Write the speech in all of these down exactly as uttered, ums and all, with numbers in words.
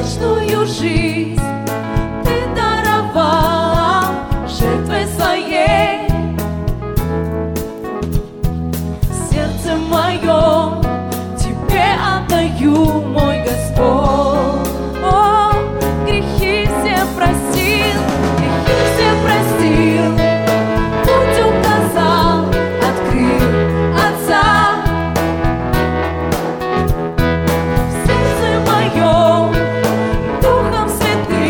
вечную жизнь Ты даровал жертвой своей. Сердце мое Тебе отдаю, мой Господь. О, грехи все простил, грехи все простил, путь указал, открыл Отца. В сердце моем Духом Святым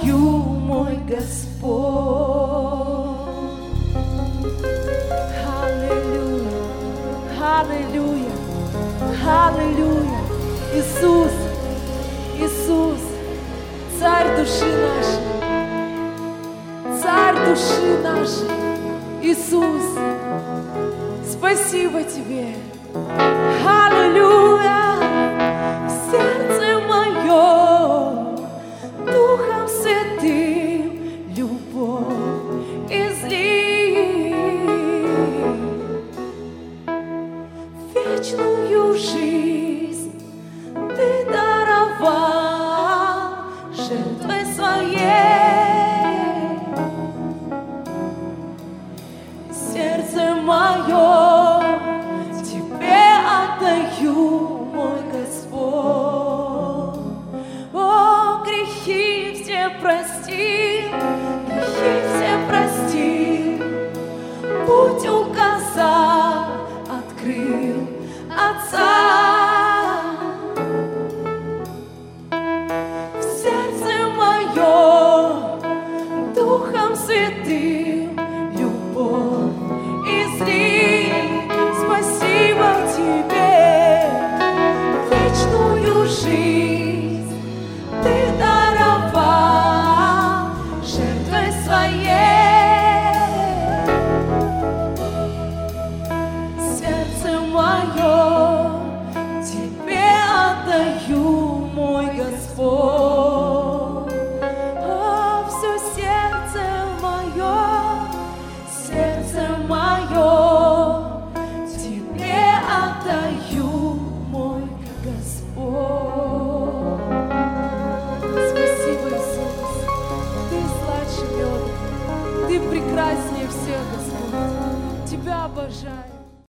отдаю, мой Господь. Аллилуйя, аллилуйя, аллилуйя. Иисус, Иисус, Царь души нашей, Царь души нашей, Иисус, спасибо Тебе. Аллилуйя. В сердце моем Духом Святым любовь изли. Вечную жизнь Ты даровал жертвой Своей. Сердце мое Тебе отдаю, мой Господь. О, грехи все прости, грехи все прости, путь указал, открыл Отца. В сердце моем Духом Святым любовь изли. Спасибо Тебе, вечную жизнь Ты даровал жертвой Своей. Сердце мое Тебе отдаю, мой Господь. О, все сердце мое, сердце мое Тебе отдаю, мой Господь. Спасибо, Иисус. Ты слаще меда, Ты прекраснее всех, Господь. Тебя обожаю.